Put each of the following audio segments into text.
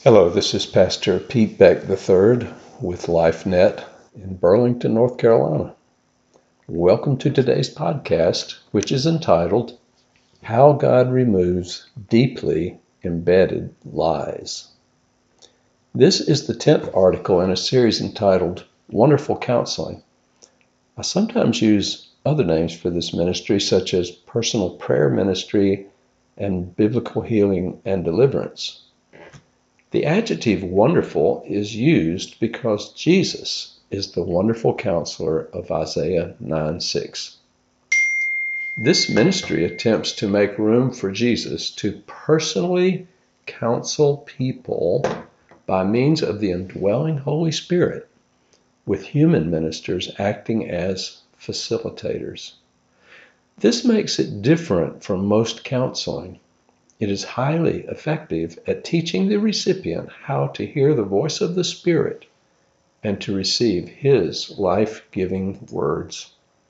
Hello, this is Pastor Pete Beck III with LifeNet in Burlington, North Carolina. Welcome to today's podcast, which is entitled, How God Removes Deeply Embedded Lies. This is the 10th article in a series entitled Wonderful Counseling. I sometimes use other names for this ministry, such as Personal Prayer Ministry and Biblical Healing and Deliverance. The adjective wonderful is used because Jesus is the wonderful counselor of Isaiah 9:6. This ministry attempts to make room for Jesus to personally counsel people by means of the indwelling Holy Spirit, with human ministers acting as facilitators. This makes it different from most counseling. It is highly effective at teaching the recipient how to hear the voice of the Spirit and to receive His life-giving words.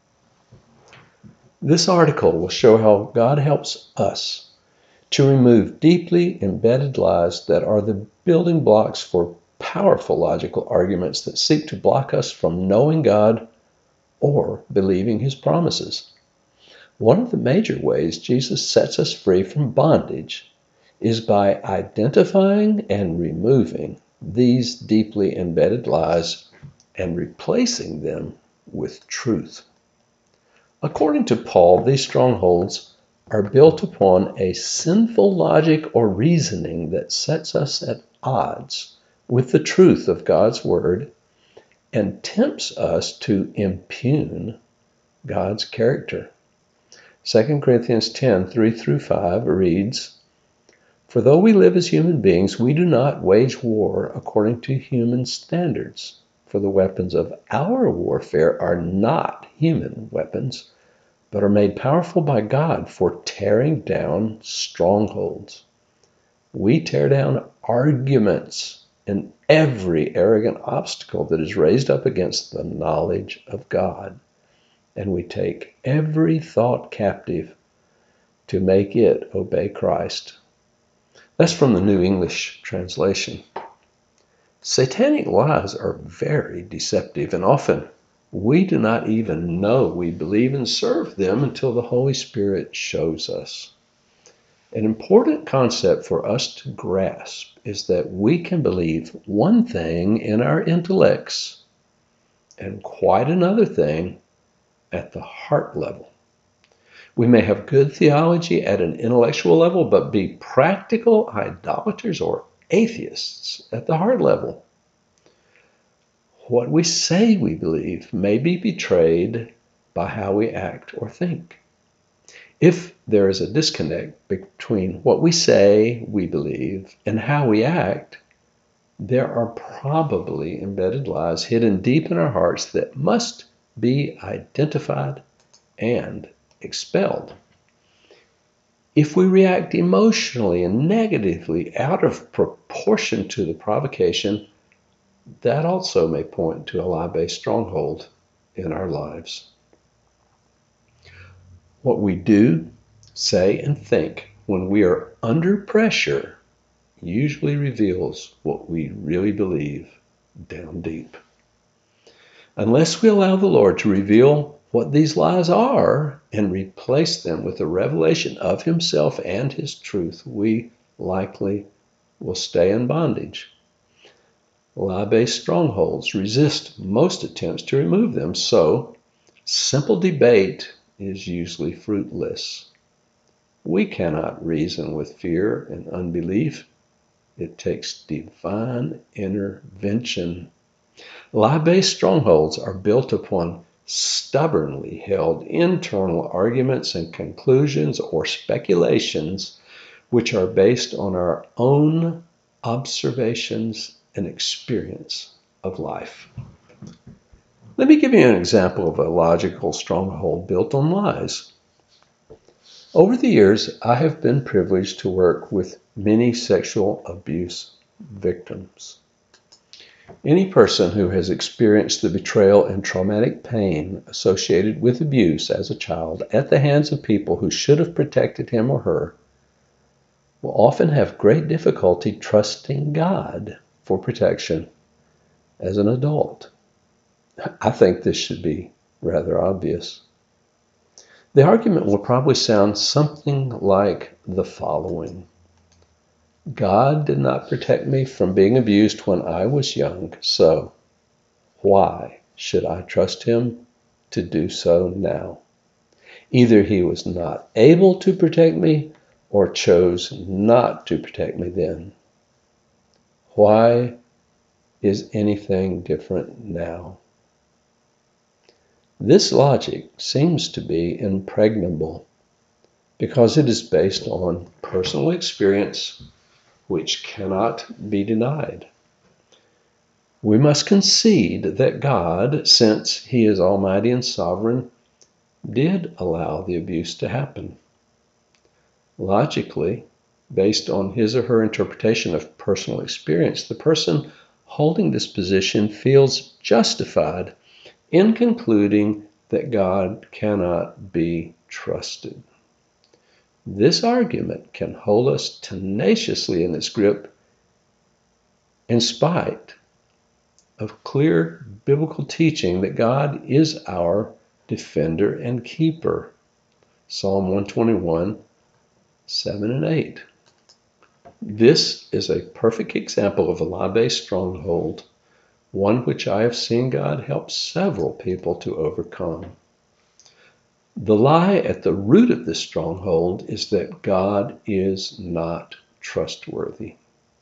This article will show how God helps us to remove deeply embedded lies that are the building blocks for powerful logical arguments that seek to block us from knowing God or believing His promises. One of the major ways Jesus sets us free from bondage is by identifying and removing these deeply embedded lies and replacing them with truth. According to Paul, these strongholds are built upon a sinful logic or reasoning that sets us at odds with the truth of God's Word and tempts us to impugn God's character. 2 Corinthians 10:3-5 reads, For though we live as human beings, we do not wage war according to human standards. For the weapons of our warfare are not human weapons, but are made powerful by God for tearing down strongholds. We tear down arguments and every arrogant obstacle that is raised up against the knowledge of God. And we take every thought captive to make it obey Christ. That's from the New English Translation. Satanic lies are very deceptive, and often we do not even know we believe and serve them until the Holy Spirit shows us. An important concept for us to grasp is that we can believe one thing in our intellects and quite another thing at the heart level. We may have good theology at an intellectual level, but be practical idolaters or atheists at the heart level. What we say we believe may be betrayed by how we act or think. If there is a disconnect between what we say we believe and how we act, there are probably embedded lies hidden deep in our hearts that must be identified and expelled. If we react emotionally and negatively out of proportion to the provocation, that also may point to a lie-based stronghold in our lives. What we do, say, and think when we are under pressure usually reveals what we really believe down deep. Unless we allow the Lord to reveal what these lies are and replace them with a revelation of Himself and His truth, we likely will stay in bondage. Lie-based strongholds resist most attempts to remove them, so simple debate is usually fruitless. We cannot reason with fear and unbelief. It takes divine intervention. Lie-based strongholds are built upon stubbornly held internal arguments and conclusions or speculations which are based on our own observations and experience of life. Let me give you an example of a logical stronghold built on lies. Over the years, I have been privileged to work with many sexual abuse victims. Any person who has experienced the betrayal and traumatic pain associated with abuse as a child at the hands of people who should have protected him or her will often have great difficulty trusting God for protection as an adult. I think this should be rather obvious. The argument will probably sound something like the following. God did not protect me from being abused when I was young, so why should I trust him to do so now? Either he was not able to protect me or chose not to protect me then. Why is anything different now? This logic seems to be impregnable because it is based on personal experience which cannot be denied. We must concede that God, since he is almighty and sovereign, did allow the abuse to happen. Logically, based on his or her interpretation of personal experience, the person holding this position feels justified in concluding that God cannot be trusted. This argument can hold us tenaciously in its grip in spite of clear biblical teaching that God is our defender and keeper. Psalm 121, 7 and 8. This is a perfect example of a lie-based stronghold, one which I have seen God help several people to overcome. The lie at the root of this stronghold is that God is not trustworthy.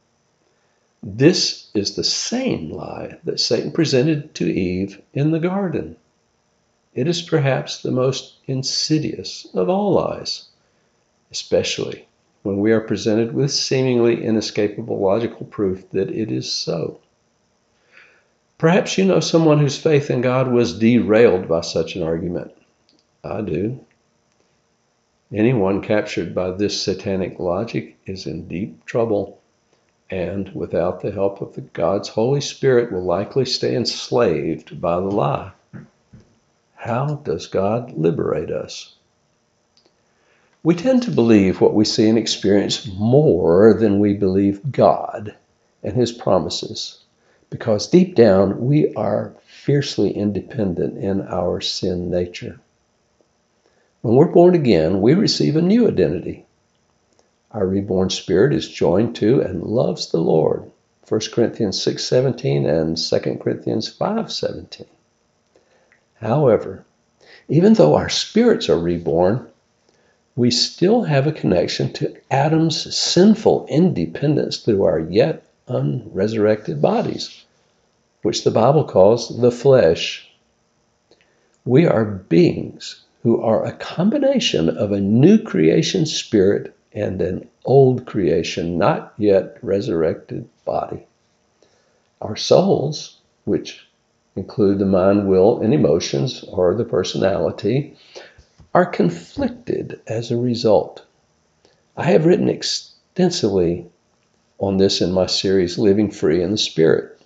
This is the same lie that Satan presented to Eve in the garden. It is perhaps the most insidious of all lies, especially when we are presented with seemingly inescapable logical proof that it is so. Perhaps you know someone whose faith in God was derailed by such an argument. I do. Anyone captured by this satanic logic is in deep trouble, and without the help of God's Holy Spirit will likely stay enslaved by the lie. How does God liberate us? We tend to believe what we see and experience more than we believe God and his promises, because deep down we are fiercely independent in our sin nature. When we're born again, we receive a new identity. Our reborn spirit is joined to and loves the Lord, 1 Corinthians 6:17 and 2 Corinthians 5:17. However, even though our spirits are reborn, we still have a connection to Adam's sinful independence through our yet unresurrected bodies, which the Bible calls the flesh. We are beings who are a combination of a new creation spirit and an old creation, not yet resurrected body. Our souls, which include the mind, will, and emotions, or the personality, are conflicted as a result. I have written extensively on this in my series, Living Free in the Spirit.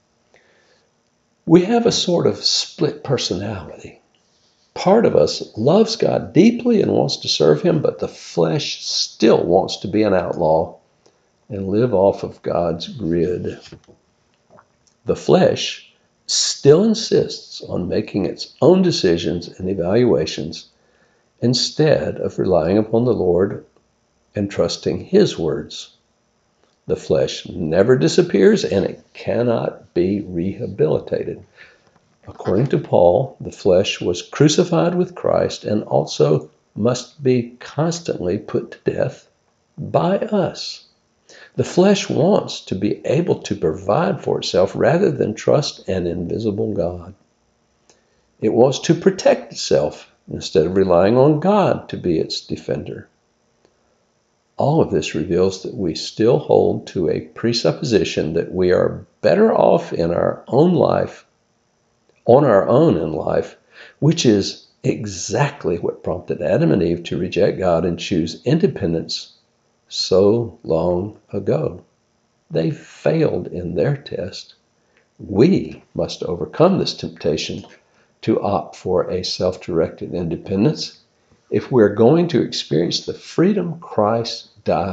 We have a sort of split personality. Part of us loves God deeply and wants to serve him, but the flesh still wants to be an outlaw and live off of God's grid. The flesh still insists on making its own decisions and evaluations instead of relying upon the Lord and trusting his words. The flesh never disappears and it cannot be rehabilitated. According to Paul, the flesh was crucified with Christ and also must be constantly put to death by us. The flesh wants to be able to provide for itself rather than trust an invisible God. It wants to protect itself instead of relying on God to be its defender. All of this reveals that we still hold to a presupposition that we are better off in our own life, on our own in life, which is exactly what prompted Adam and Eve to reject God and choose independence so long ago. They failed in their test. We must overcome this temptation to opt for a self-directed independence if we're going to experience the freedom Christ died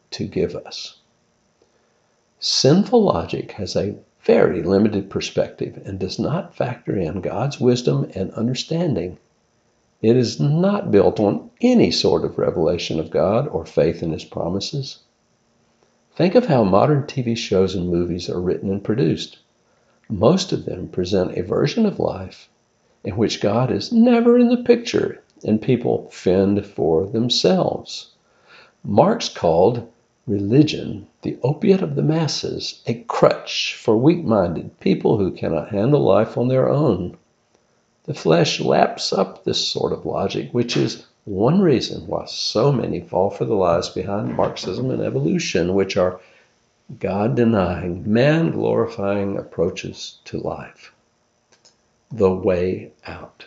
to give us. Sinful logic has a very limited perspective and does not factor in God's wisdom and understanding. It is not built on any sort of revelation of God or faith in His promises. Think of how modern TV shows and movies are written and produced. Most of them present a version of life in which God is never in the picture and people fend for themselves. Marx called religion the opiate of the masses, a crutch for weak-minded people who cannot handle life on their own. The flesh laps up this sort of logic, which is one reason why so many fall for the lies behind Marxism and evolution, which are God-denying, man-glorifying approaches to life. The way out.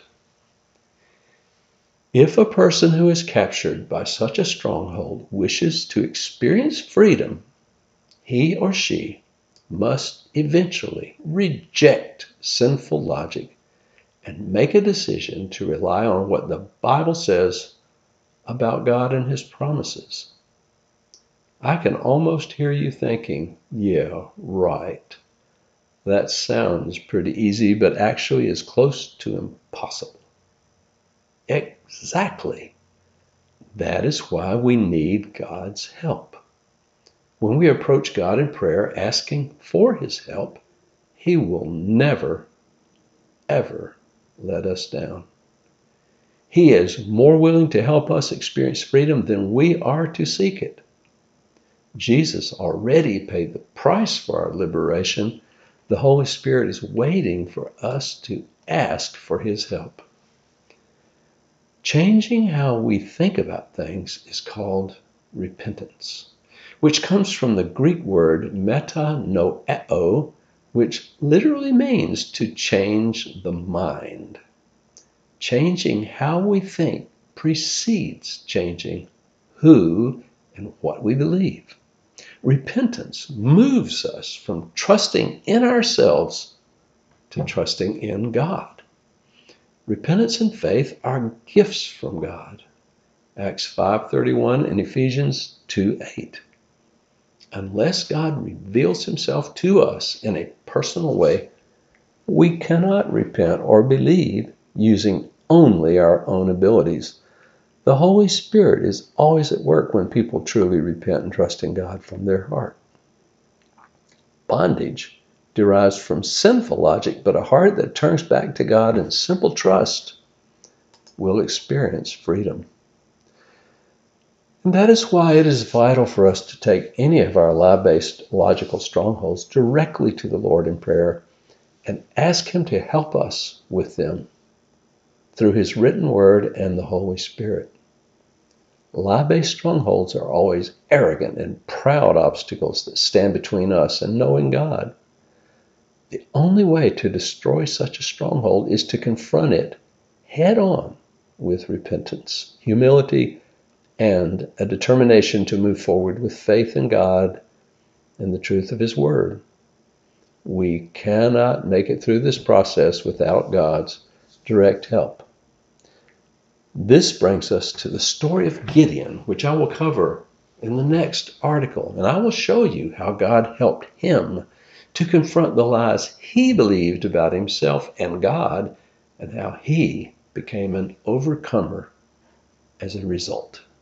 If a person who is captured by such a stronghold wishes to experience freedom, he or she must eventually reject sinful logic and make a decision to rely on what the Bible says about God and His promises. I can almost hear you thinking, yeah, right. That sounds pretty easy, but actually is close to impossible. Exactly. That is why we need God's help. When we approach God in prayer asking for His help, He will never, ever let us down. He is more willing to help us experience freedom than we are to seek it. Jesus already paid the price for our liberation. The Holy Spirit is waiting for us to ask for His help. Changing how we think about things is called repentance, which comes from the Greek word metanoeo, which literally means to change the mind. Changing how we think precedes changing who and what we believe. Repentance moves us from trusting in ourselves to trusting in God. Repentance and faith are gifts from God. Acts 5:31 and Ephesians 2:8. Unless God reveals Himself to us in a personal way, we cannot repent or believe using only our own abilities. The Holy Spirit is always at work when people truly repent and trust in God from their heart. Bondage derives from sinful logic, but a heart that turns back to God in simple trust will experience freedom. And that is why it is vital for us to take any of our lie-based logical strongholds directly to the Lord in prayer and ask Him to help us with them through His written word and the Holy Spirit. Lie-based strongholds are always arrogant and proud obstacles that stand between us and knowing God. The only way to destroy such a stronghold is to confront it head on with repentance, humility, and a determination to move forward with faith in God and the truth of His Word. We cannot make it through this process without God's direct help. This brings us to the story of Gideon, which I will cover in the next article, and I will show you how God helped him to confront the lies he believed about himself and God, and how he became an overcomer as a result.